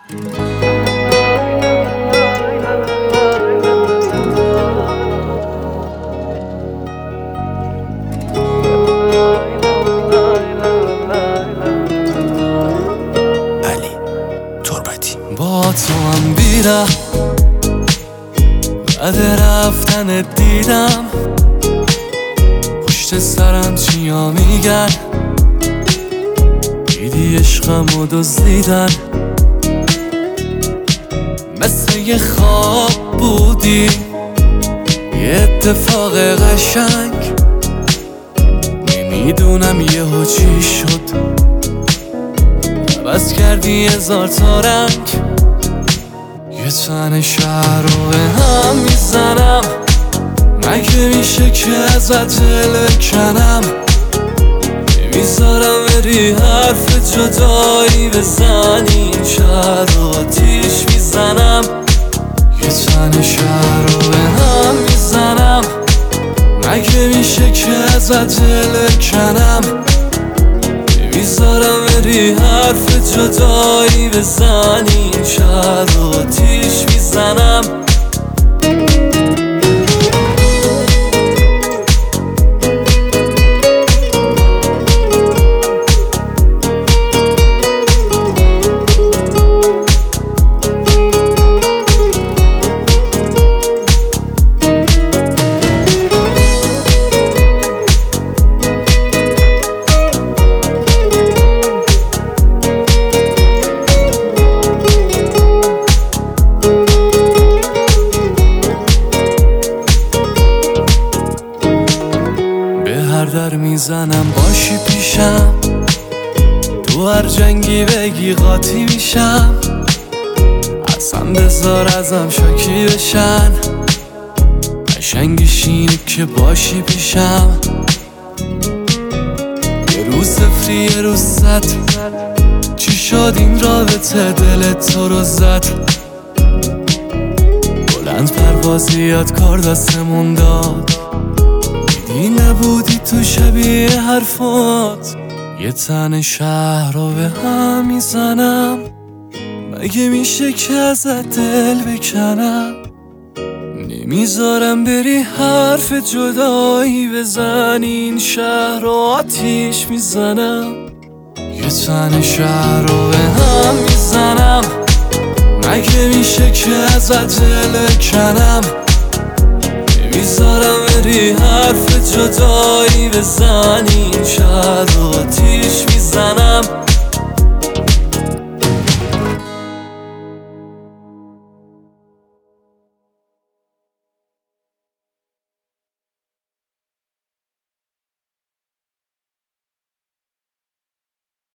با تو هم بیرم بعد رفتن دیدم پشت سرم چیا میگن، دیدی عشقم و دزدیدن، مثل یه خواب بودی یه اتفاق قشنگ، نمیدونم یهو چی شد عوض کردی 1000 تا رنگ. یه تن شهر رو به هم میزنم، مگه میشه که ازت دل بکنم، نمیذارم بری حرف جدایی بزنی، این شهر رو آتیش میزنم. یه تن شهر رو به هم میزنم، مگه میشه که ازت دل بکنم، نمیذارم بری حرف جدایی بزنی، این شهر رو آتیش میزنم. در میزنم باشی پیشم، تو هر جنگی بگی قاطی میشم، اصلا بذار ازم شاکی بشن، قشنگیش اینه که باشی پیشم. یه روز صفری یه روز 100، چی شد این رابطه دلت تو رو زد، بلند پروازیات کار دستمون داد، دیدی نبودی تو شبیه حرفات. یه تن شهر رو به هم میزنم، مگه میشه که ازت دل بکنم، نمیذارم بری حرف جدایی بزنی، این شهر رو آتیش میزنم. یه تن شهر رو به هم میزنم، مگه میشه که ازت دل بکنم، نمیذارم بری حرف جدایی بزنی، این شهر رو آتیش میزنم.